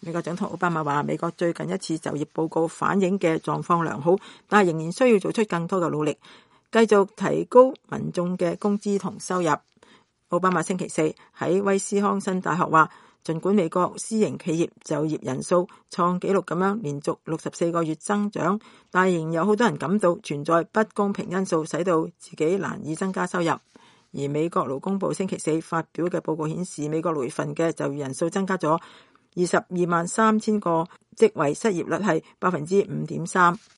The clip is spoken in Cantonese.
美國總統奧巴馬話，美國最近一次就業報告反映嘅狀況良好，但係仍然需要做出更多嘅努力，繼續提高民眾嘅工資同收入。奧巴馬星期四喺威斯康辛大學話，儘管美國私營企業就業人數創紀錄咁樣連續64個月增長，但仍有好多人感到存在不公平因素，使到自己難以增加收入。而美國勞工部星期四發表嘅報告顯示，美國6月份嘅就業人數增加咗223000個職位，失業率係5.3%。